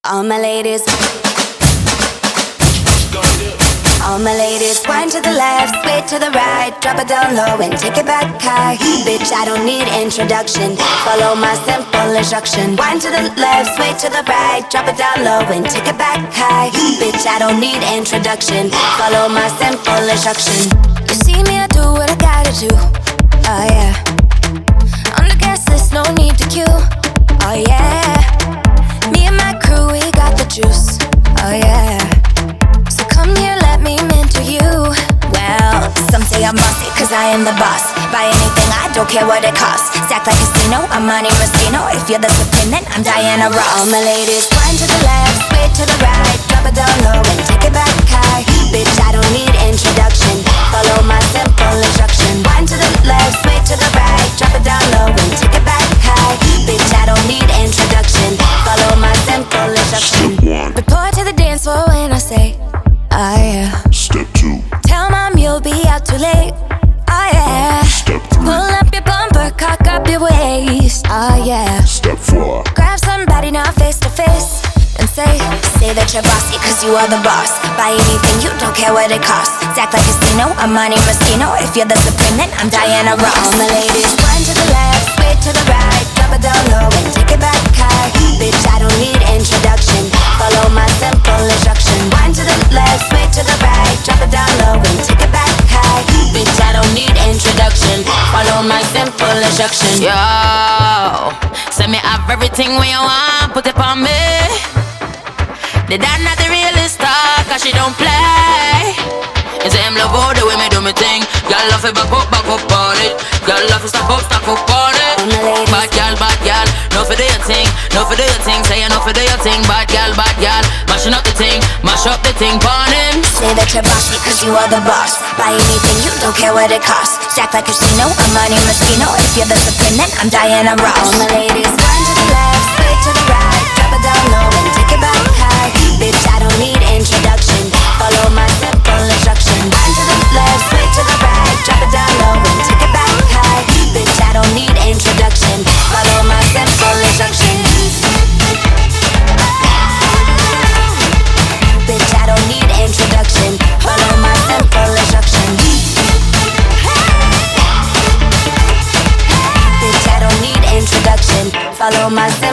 All my ladies, all my ladies, wind to the left, sway to the right, drop it down low and take it back high. Bitch, I don't need introduction, follow my simple instruction. Wind to the left, sway to the right, drop it down low and take it back high. Bitch, I don't need introduction, follow my simple instruction. You see me, I do what I gotta do, oh yeah. On the guest list, no need to queue, oh yeah. Me and my crew, we got the juice, oh yeah. So come here, let me mentor you. Well, some say I'm bossy, cause I am the boss. Buy anything, I don't care what it costs. Stack like casino, I'm Monte Rustino. If you're the supreme, then I'm Diana Ross. All my ladies, wind to the left, sway to the right, drop it down low and take it back high. Bitch, I don't need introduction, follow my simple instruction. Wind to the left, sway to the right, drop it down low and take it back high. Bitch, I don't need introduction, follow my simple instruction. Report to the dance floor when I say, oh yeah. Step 2. Tell mom you'll be out too late, oh yeah. Step 3. Pull up your bumper, cock up your waist, oh yeah. Step 4. Grab somebody now face to face and say that you're bossy, cause you are the boss. Buy anything, you don't care what it costs. Stack like casino, I'm Monte Rustino. If you're the supreme, then I'm Diana Ross. All my ladies, wind to the left, sway to the right, drop it down low and take it back high. Bitch, I don't need introduction, follow my simple instruction. Wind to the left, sway to the right, drop it down low and take it back high. Bitch, I don't need introduction, follow my simple instruction. Yo, send me have everything when you want, put it on me. The dad not the realest star, cause she don't play. And say him love all the way me do me thing. Y'all love it back up on it. Y'all love it stack up on it. Bad gal, no for do your thing, no for do your thing. Say you no for do your thing, bad gal, mashing up the thing, mash up the thing, pon him. Say that you're bossy, cause you are the boss. Buy anything, you don't care what it costs. Stack like casino, I'm Monte Rustino. If you're the supreme, then I'm Diana Ross. All my ladies, wind to the left, sway to the right, drop it down low and take it back high. Bitch, I don't need introduction, follow my simple instruction. Wind to the left, sway to the right, drop it down low and take it back high. Bitch, I don't need introduction, follow my simple instruction. Bitch, I don't need introduction, follow my simple instruction. Bitch, I don't need introduction, follow my simple